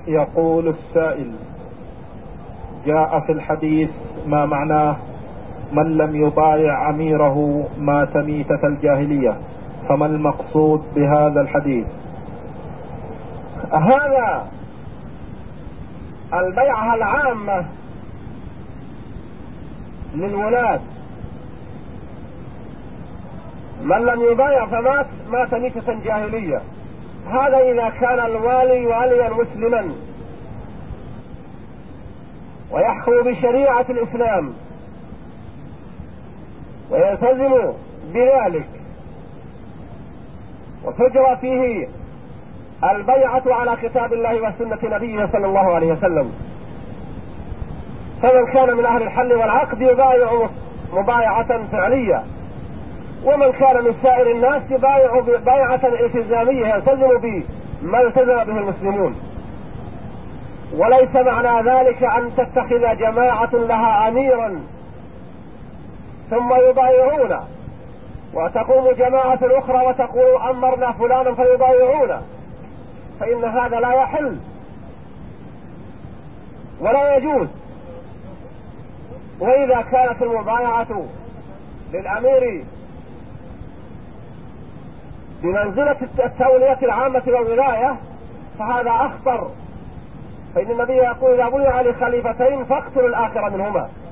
يقول السائل: جاء في الحديث ما معناه من لم يبايع أميره مات ميتة الجاهلية، فما المقصود بهذا الحديث؟ هذا البيعة العامة للولاة، من لم يبايع فمات مات ميتة جاهلية. هذا إذا كان الوالي واليا مسلما ويحكم بشريعة الإسلام ويلتزم بذلك، وتجرى فيه البيعة على كتاب الله وسنة نبيه صلى الله عليه وسلم. فمن كان من أهل الحل والعقد يبايع مبايعة فعلية، ومن كان من سائر الناس يبايع بيعة التزامية يلتزم بما التزم به المسلمون. وليس معنى ذلك أن تتخذ جماعة لها أميرا ثم يبايعون، وتقوم جماعة أخرى وتقول أمرنا فلانا فيبايعون، فإن هذا لا يحل ولا يجوز. وإذا كانت المبايعة للأمير بمنزلة التولية العامة والولاية فهذا أخطر، فإن النبي يقول: إذا بيع لخليفتين فاقتلوا الآخر منهما.